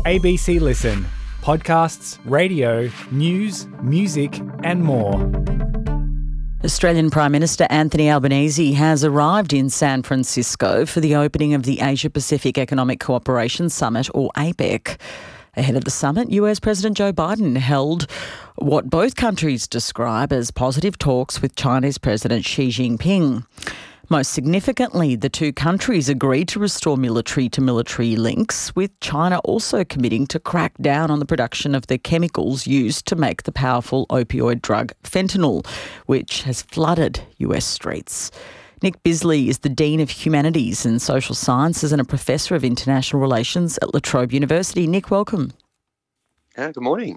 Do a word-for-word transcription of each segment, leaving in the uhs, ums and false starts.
A B C Listen. Podcasts, radio, news, music and more. Australian Prime Minister Anthony Albanese has arrived in San Francisco for the opening of the Asia-Pacific Economic Cooperation Summit, or APEC. Ahead of the summit, U S President Joe Biden held what both countries describe as positive talks with Chinese President Xi Jinping. Most significantly, the two countries agreed to restore military-to-military links, with China also committing to crack down on the production of the chemicals used to make the powerful opioid drug fentanyl, which has flooded U S streets. Nick Bisley is the Dean of Humanities and Social Sciences and a Professor of International Relations at La Trobe University. Nick, welcome. Uh, good morning.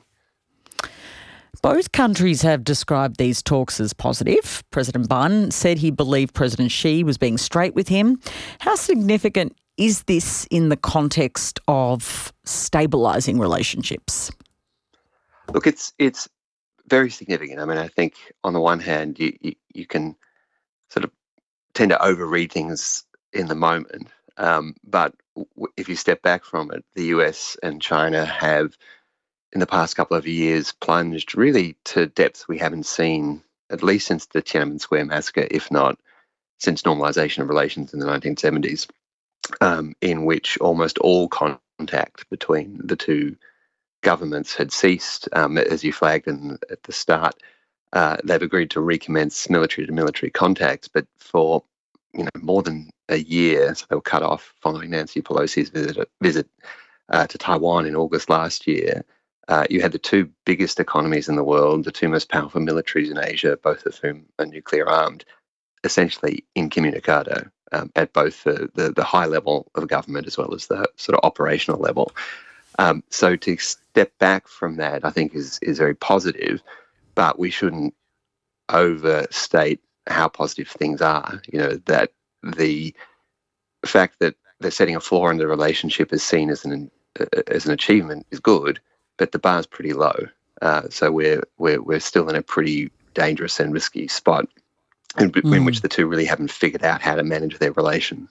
Both countries have described these talks as positive. President Biden said he believed President Xi was being straight with him. How significant is this in the context of stabilising relationships? Look, it's it's very significant. I mean, I think on the one hand, you, you, you can sort of tend to overread things in the moment. Um, but w- if you step back from it, the U S and China have, in the past couple of years, plunged really to depths we haven't seen, at least since the Tiananmen Square massacre, if not since normalisation of relations in the nineteen seventies, um, in which almost all contact between the two governments had ceased. Um, as you flagged in, at the start, uh, they've agreed to recommence military-to-military contacts, but for you know more than a year, so they were cut off following Nancy Pelosi's visit, visit uh, to Taiwan in August last year. Uh, you had the two biggest economies in the world, the two most powerful militaries in Asia, both of whom are nuclear armed, essentially incommunicado um, at both the, the, the high level of government as well as the sort of operational level. Um, so to step back from that, I think is is very positive, but we shouldn't overstate how positive things are. You know, that the fact that they're setting a floor in the relationship is seen as an uh, as an achievement is good, but the bar's pretty low. Uh, so we're we're we're still in a pretty dangerous and risky spot in, mm. in which the two really haven't figured out how to manage their relation.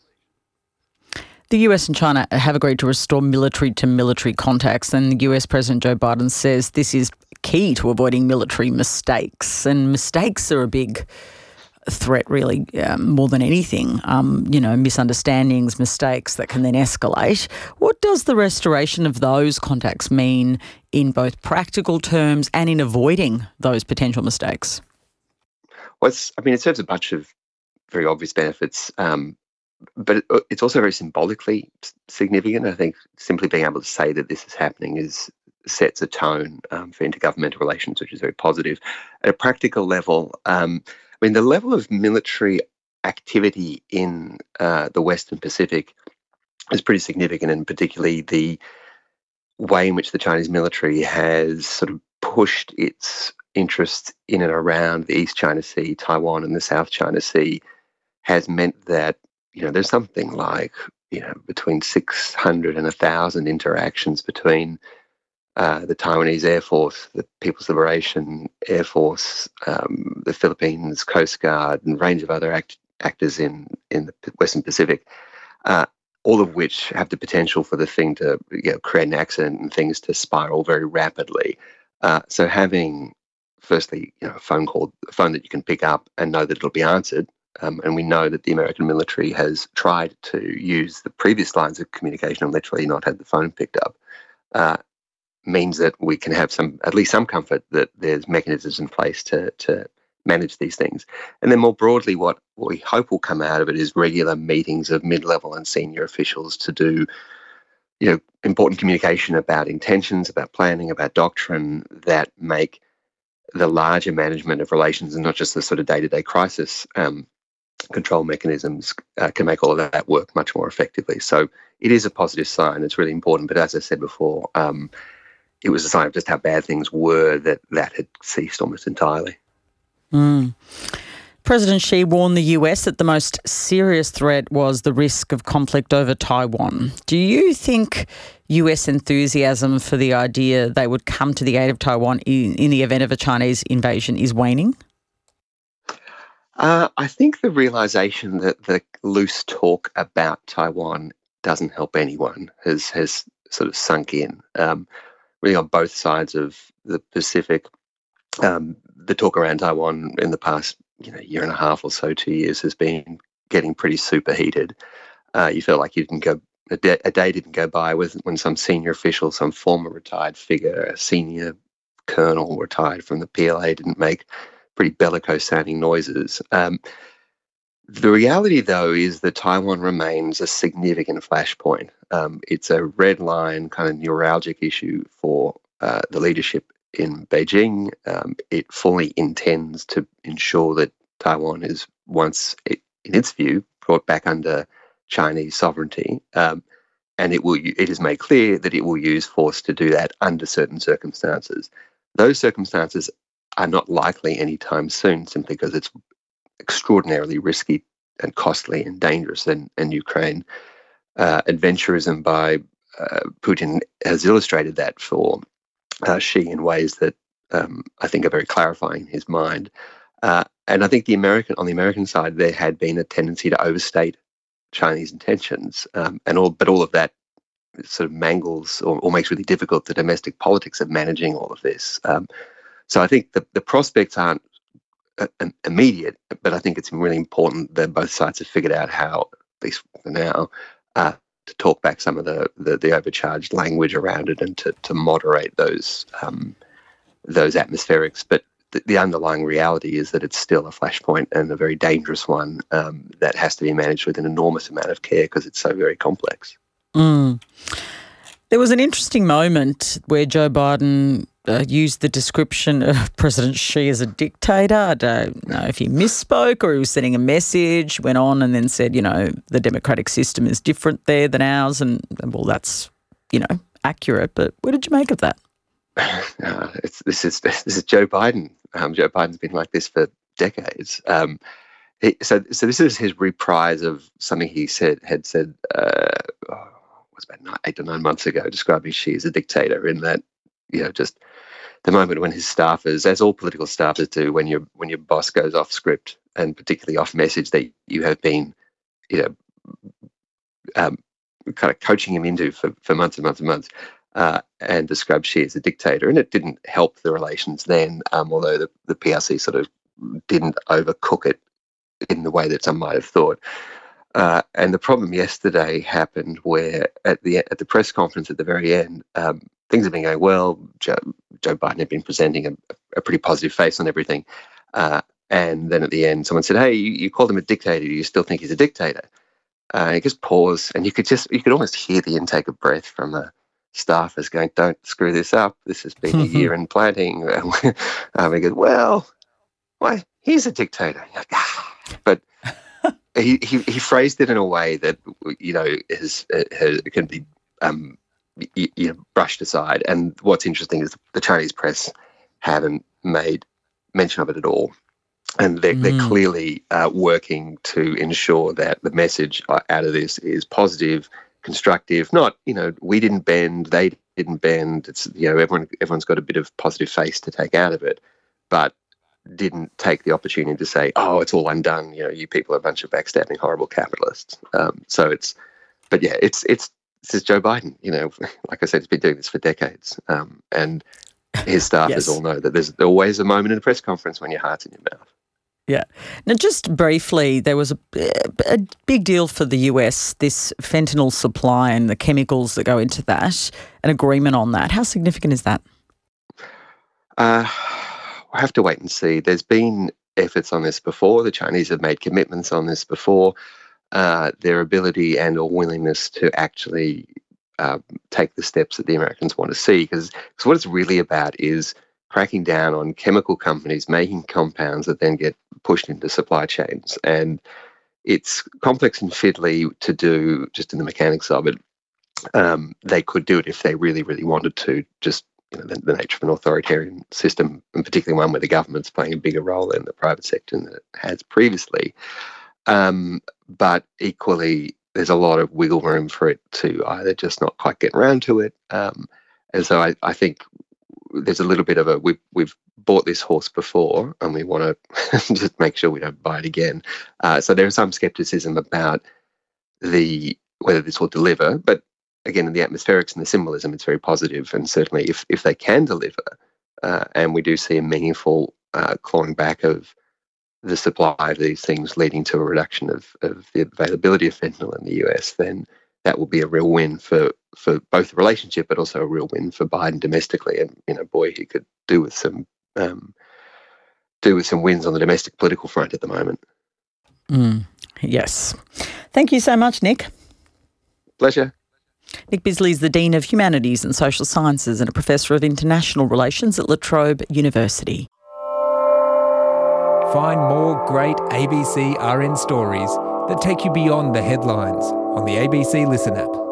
The U S and China have agreed to restore military-to-military contacts, and the U S President Joe Biden says this is key to avoiding military mistakes. And mistakes are a big threat, really, um, more than anything. Um, you know, misunderstandings, mistakes that can then escalate. What does the restoration of those contacts mean in both practical terms and in avoiding those potential mistakes? Well, it's, I mean, it serves a bunch of very obvious benefits, um, but it, it's also very symbolically significant. I think simply being able to say that this is happening is sets a tone um, for intergovernmental relations, which is very positive. At a practical level, um, I mean, the level of military activity in uh, the Western Pacific is pretty significant, and particularly the way in which the Chinese military has sort of pushed its interests in and around the East China Sea, Taiwan and the South China Sea has meant that, you know, there's something like, you know, between six hundred and one thousand interactions between Uh, the Taiwanese Air Force, the People's Liberation Air Force, um, the Philippines Coast Guard, and a range of other act- actors in, in the Western Pacific, uh, all of which have the potential for the thing to you know, create an accident and things to spiral very rapidly. Uh, so having, firstly, you know, a phone call, a phone that you can pick up and know that it'll be answered, um, and we know that the American military has tried to use the previous lines of communication and literally not had the phone picked up, uh, means that we can have some, at least some comfort that there's mechanisms in place to to manage these things. And then more broadly, what, what we hope will come out of it is regular meetings of mid-level and senior officials to do, you know, important communication about intentions, about planning, about doctrine that make the larger management of relations and not just the sort of day-to-day crisis um, control mechanisms uh, can make all of that work much more effectively. So it is a positive sign. It's really important. But as I said before, um, it was a sign of just how bad things were that that had ceased almost entirely. Mm. President Xi warned the U S that the most serious threat was the risk of conflict over Taiwan. Do you think U S enthusiasm for the idea they would come to the aid of Taiwan in, in the event of a Chinese invasion is waning? Uh, I think the realisation that the loose talk about Taiwan doesn't help anyone has has sort of sunk in, um, really on both sides of the Pacific. Um, the talk around Taiwan in the past, you know, year and a half or so, two years, has been getting pretty superheated. Uh, you felt like you didn't go a day, a day didn't go by with when some senior official, some former retired figure, a senior colonel retired from the P L A, didn't make pretty bellicose-sounding noises. Um, the reality, though, is that Taiwan remains a significant flashpoint. Um, it's a red line, kind of neuralgic issue for uh, the leadership in Beijing. Um, it fully intends to ensure that Taiwan is once, it, in its view, brought back under Chinese sovereignty, um, and it will. It is made clear that it will use force to do that under certain circumstances. Those circumstances are not likely anytime soon, simply because it's extraordinarily risky and costly and dangerous. And, and Ukraine uh, adventurism by uh, Putin has illustrated that for uh, Xi in ways that um, I think are very clarifying in his mind. Uh, and I think the American on the American side, there had been a tendency to overstate Chinese intentions, um, and all, but all of that sort of mangles or, or makes really difficult the domestic politics of managing all of this. Um, so I think the, the prospects aren't uh, immediate, but I think it's really important that both sides have figured out how, at least for now, uh, to talk back some of the, the, the overcharged language around it and to, to moderate those um, those atmospherics. But the underlying reality is that it's still a flashpoint, and a very dangerous one, um, that has to be managed with an enormous amount of care because it's so very complex. Mm. There was an interesting moment where Joe Biden uh, used the description of President Xi as a dictator. I don't know if he misspoke or he was sending a message, went on and then said, you know, the democratic system is different there than ours. And, well, that's, you know, accurate. But what did you make of that? Uh, it's, this is this is Joe Biden. Um, Joe Biden's been like this for decades. Um, he, so, so this is his reprise of something he said had said uh, oh, was about nine, eight or nine months ago, describing Xi as a dictator. In that, you know, just the moment when his staffers, as all political staffers do, when your when your boss goes off script and particularly off message that you have been, you know, um, kind of coaching him into for, for months and months and months. Uh, and described Xi as a dictator. And it didn't help the relations then, um, although the, the P R C sort of didn't overcook it in the way that some might have thought. Uh, and the problem yesterday happened where at the at the press conference at the very end, um, things have been going well. Joe, Joe Biden had been presenting a, a pretty positive face on everything. Uh, and then at the end, someone said, hey, you, you called him a dictator. Do you still think he's a dictator? Uh, he just paused, and you could just, you could almost hear the intake of breath from the staff is going, don't screw this up. This has been a year in planning. um, he goes, well, why? He's a dictator. Like, ah. But he, he he phrased it in a way that, you know, is, is can be um, you, you know, brushed aside. And what's interesting is the Chinese press haven't made mention of it at all. And they're, mm. they're clearly uh, working to ensure that the message out of this is positive, constructive, not, you know, we didn't bend, they didn't bend. It's, you know, everyone, everyone's got a bit of positive face to take out of it, but didn't take the opportunity to say, oh, it's all undone. You know, you people are a bunch of backstabbing, horrible capitalists. Um, so it's, but yeah, it's, it's, this is Joe Biden, you know, like I said, he's been doing this for decades. Um, and his staffers yes. all know that there's always a moment in a press conference when your heart's in your mouth. Yeah. Now, just briefly, there was a, a big deal for the U S, this fentanyl supply and the chemicals that go into that, an agreement on that. How significant is that? Uh, we'll have to wait and see. There's been efforts on this before. The Chinese have made commitments on this before. Uh, their ability and or willingness to actually uh, take the steps that the Americans want to see, because what it's really about is cracking down on chemical companies making compounds that then get pushed into supply chains. And it's complex and fiddly to do just in the mechanics of it. Um, they could do it if they really, really wanted to, just, you know, the, the nature of an authoritarian system, and particularly one where the government's playing a bigger role in the private sector than it has previously. Um, but equally, there's a lot of wiggle room for it to either just not quite get around to it. Um, and so I, I think there's a little bit of a, we've, we've bought this horse before and we want to just make sure we don't buy it again. Uh, so there's some skepticism about the whether this will deliver, but again, in the atmospherics and the symbolism, it's very positive. And certainly if, if they can deliver, uh, and we do see a meaningful uh, clawing back of the supply of these things leading to a reduction of, of the availability of fentanyl in the U S, then that will be a real win for, for both the relationship, but also a real win for Biden domestically. And, you know, boy, he could do with some um, do with some wins on the domestic political front at the moment. Mm, yes. Thank you so much, Nick. Pleasure. Nick Bisley is the Dean of Humanities and Social Sciences and a Professor of International Relations at La Trobe University. Find more great A B C R N stories that take you beyond the headlines on the A B C Listen app.